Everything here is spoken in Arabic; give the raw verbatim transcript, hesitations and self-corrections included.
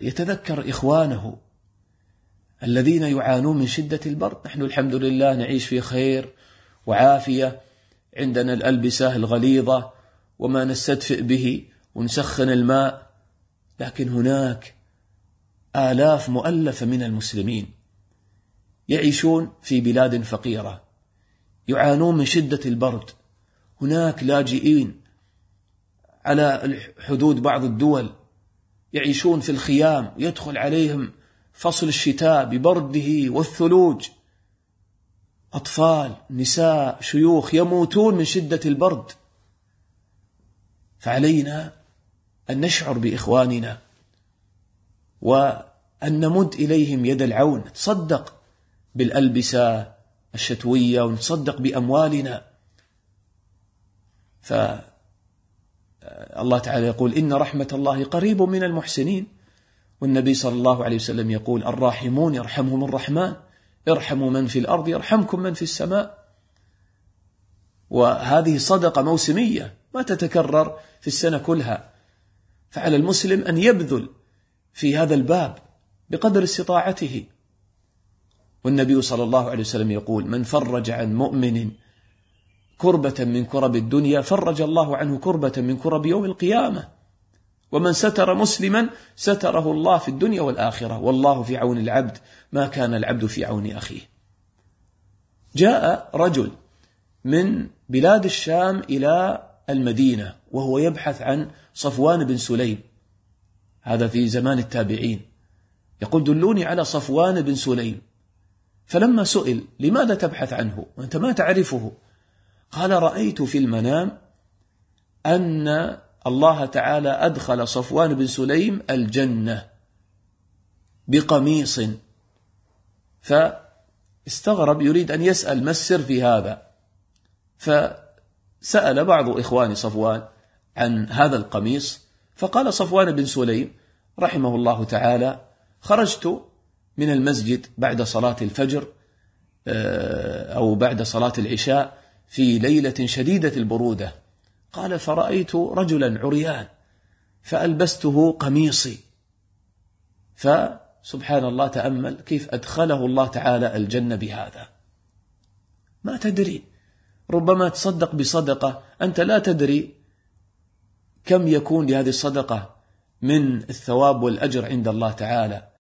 يتذكر إخوانه الذين يعانون من شدة البرد. نحن الحمد لله نعيش في خير وعافية، عندنا الألبسة الغليظة وما نستدفئ به ونسخن الماء، لكن هناك آلاف مؤلفة من المسلمين يعيشون في بلاد فقيرة، يعانون من شدة البرد. هناك لاجئين على حدود بعض الدول يعيشون في الخيام، يدخل عليهم فصل الشتاء ببرده والثلوج، أطفال، نساء، شيوخ يموتون من شدة البرد. فعلينا أن نشعر بإخواننا وأن نمد إليهم يد العون، نتصدق بالألبسة الشتوية ونتصدق بأموالنا. فالله تعالى يقول إن رحمة الله قريب من المحسنين، والنبي صلى الله عليه وسلم يقول الراحمون يرحمهم الرحمن، ارحموا من في الأرض يرحمكم من في السماء. وهذه صدقة موسمية ما تتكرر في السنة كلها، فعلى المسلم أن يبذل في هذا الباب بقدر استطاعته. والنبي صلى الله عليه وسلم يقول من فرج عن مؤمن كربة من كرب الدنيا فرج الله عنه كربة من كرب يوم القيامة، ومن ستر مسلما ستره الله في الدنيا والآخرة، والله في عون العبد ما كان العبد في عون أخيه. جاء رجل من بلاد الشام إلى المدينة وهو يبحث عن صفوان بن سليم، هذا في زمان التابعين، يقول دلوني على صفوان بن سليم. فلما سئل لماذا تبحث عنه وأنت ما تعرفه، قال رأيت في المنام أن الله تعالى أدخل صفوان بن سليم الجنة بقميص. فاستغرب يريد أن يسأل ما السر في هذا، فسأل بعض إخوان صفوان عن هذا القميص، فقال صفوان بن سليم رحمه الله تعالى خرجت من المسجد بعد صلاة الفجر أو بعد صلاة العشاء في ليلة شديدة البرودة، قال فرأيت رجلا عريان فألبسته قميصي. فسبحان الله تأمل كيف أدخله الله تعالى الجنة بهذا. ما تدري، ربما تصدق بصدقة أنت لا تدري كم يكون لهذه الصدقة من الثواب والأجر عند الله تعالى.